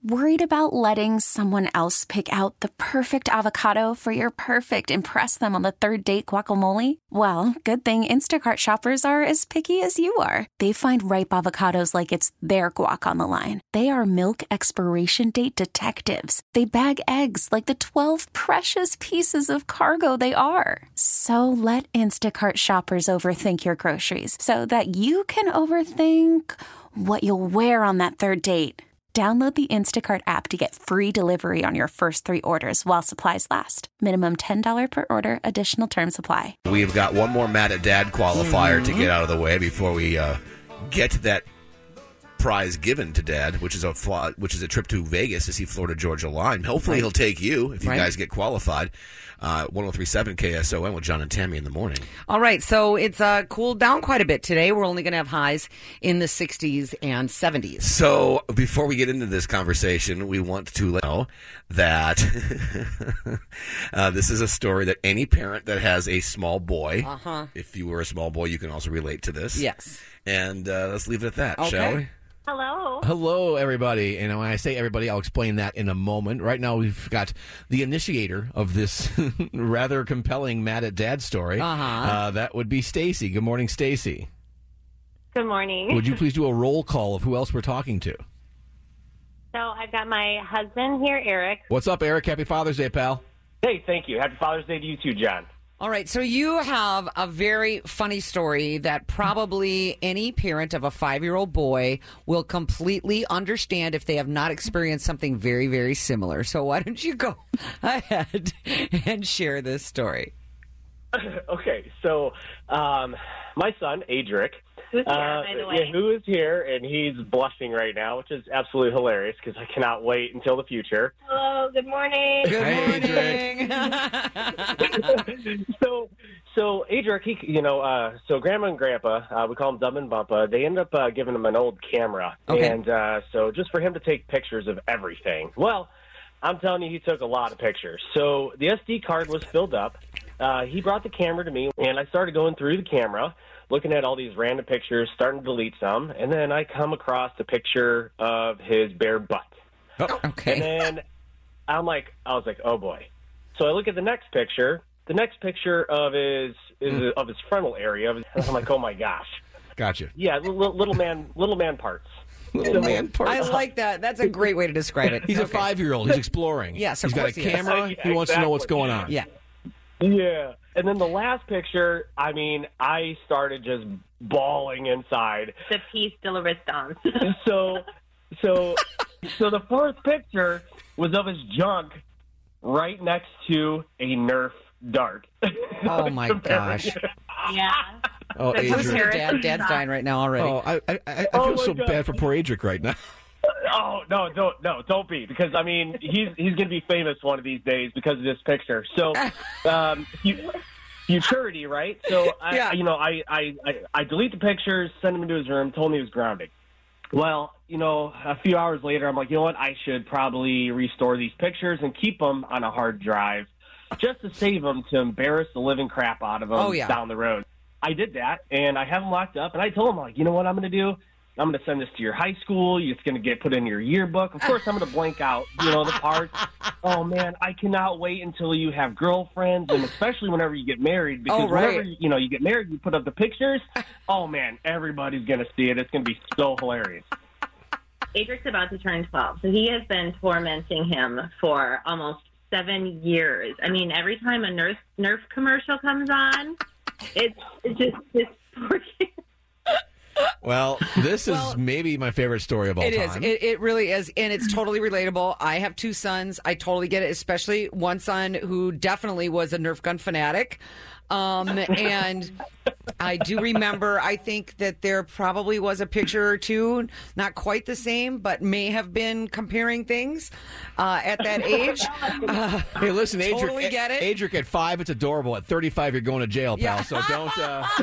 Worried about letting someone else pick out the perfect avocado for your perfect impress them on the third date guacamole? Well, good thing Instacart shoppers are as picky as you are. They find ripe avocados like it's their guac on the line. They are milk expiration date detectives. They bag eggs like the 12 precious pieces of cargo they are. So let Instacart shoppers overthink your groceries so that you can overthink what you'll wear on that third date. Download the Instacart app to get free delivery on your first 3 orders while supplies last. Minimum $10 per order. Additional terms apply. We've got one more Mad at Dad qualifier to get out of the way before we get to that prize given to Dad, which is a trip to Vegas to see Florida Georgia Line. Hopefully he'll take you if you guys get qualified. 103.7 KSON with John and Tammy in the morning. All right, so it's cooled down quite a bit today. We're only going to have highs in the 60s and 70s. So before we get into this conversation, we want to let you know that this is a story that any parent that has a small boy, if you were a small boy, you can also relate to this. Yes. And let's leave it at that, shall we? Hello. Hello, everybody. And when I say everybody, I'll explain that in a moment. Right now, we've got the initiator of this rather compelling Mad at Dad story. That would be Stacy. Good morning, Stacy. Good morning. Would you please do a roll call of who else we're talking to? So I've got my husband here, Eric. What's up, Eric? Happy Father's Day, pal. Hey, thank you. Happy Father's Day to you too, John. All right, so you have a very funny story that probably any parent of a 5-year-old boy will completely understand if they have not experienced something very, very similar. So why don't you go ahead and share this story? Okay, so my son, Adric, Who's here, by the way? who is here, and he's blushing right now, which is absolutely hilarious because I cannot wait until the future. Hello, good morning. Good morning. So Adric, so Grandma and Grandpa, we call them Dub and Bumpa, they end up giving him an old camera. Okay. And so just for him to take pictures of everything. Well, I'm telling you, he took a lot of pictures. So the SD card was filled up. He brought the camera to me, and I started going through the camera, looking at all these random pictures, starting to delete some, and then I come across a picture of his bare butt. Oh, okay. And then I was like, oh boy. So I look at the next picture. The next picture of his frontal area. I'm like, oh my gosh. Gotcha. Yeah, little man parts. Little man parts. I like that. That's a great way to describe it. He's a 5-year-old. He's exploring. Yes, he's of got a course he is. camera. Yeah, he wants to know what's exactly. going on. Yeah. Yeah. And then the last picture, I mean, I started just bawling inside. The piece de la resistance. So the fourth picture was of his junk right next to a Nerf dart. Oh, my gosh. Yeah. Oh, That's Listen Adric. to Dad's dying right now already. Oh, I Oh, feel my so God. bad for poor Adric right now. Oh no, don't be, because I mean he's gonna be famous one of these days because of this picture. So, futurity, right? So I delete the pictures, send him into his room, told him he was grounded. Well, a few hours later, I'm like, you know what? I should probably restore these pictures and keep them on a hard drive, just to save them to embarrass the living crap out of them down the road. I did that, and I have them locked up, and I told him, like, you know what I'm going to do? I'm going to send this to your high school. It's going to get put in your yearbook. Of course, I'm going to blank out, the parts. Oh, man, I cannot wait until you have girlfriends, and especially whenever you get married. Because whenever, you get married, you put up the pictures. Oh, man, everybody's going to see it. It's going to be so hilarious. Adric's about to turn 12, so he has been tormenting him for almost 7 years. I mean, every time a Nerf commercial comes on, it's just this poor kid. Well, this is maybe my favorite story of all time. It is. It really is. And it's totally relatable. I have 2 sons. I totally get it, especially one son who definitely was a Nerf gun fanatic. And I do remember, I think that there probably was a picture or two, not quite the same, but may have been comparing things at that age. Hey, listen, Adric, totally get it. Adric, at 5, it's adorable. At 35, you're going to jail, pal. Yeah. So don't.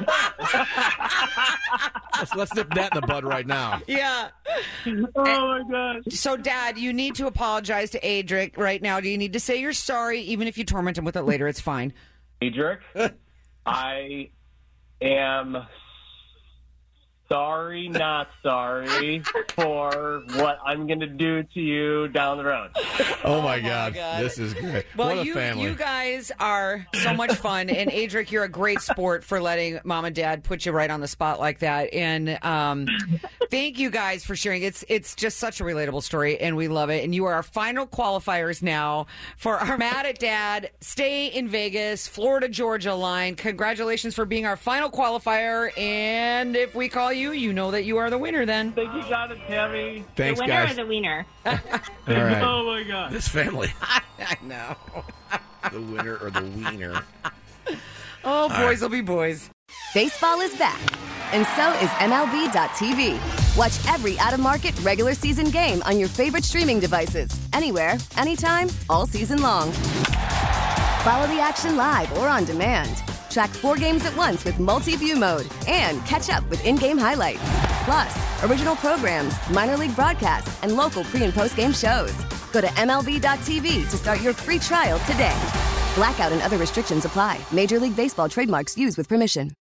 Let's nip that in the bud right now. Yeah. Oh, my gosh. So, Dad, you need to apologize to Adric right now. Do you need to say you're sorry? Even if you torment him with it later, it's fine. Adric, I am sorry, not sorry for what I'm going to do to you down the road. Oh, my God. This is great. Well, what a family. You guys are so much fun. And, Adric, you're a great sport for letting Mom and Dad put you right on the spot like that. And thank you guys for sharing. It's just such a relatable story, and we love it. And you are our final qualifiers now for our Mad at Dad Stay in Vegas, Florida-Georgia line. Congratulations for being our final qualifier. And if we call you, you know that you are the winner then. Think you got it, Tammy. Thanks, the winner guys. or the wiener? All right. Oh, my God. This family. I know. The winner or the wiener. Oh, boys will be boys. Baseball is back, and so is MLB.tv. Watch every out-of-market regular season game on your favorite streaming devices, anywhere, anytime, all season long. Follow the action live or on demand. Track 4 games at once with multi-view mode and catch up with in-game highlights. Plus, original programs, minor league broadcasts, and local pre- and post-game shows. Go to MLB.tv to start your free trial today. Blackout and other restrictions apply. Major League Baseball trademarks used with permission.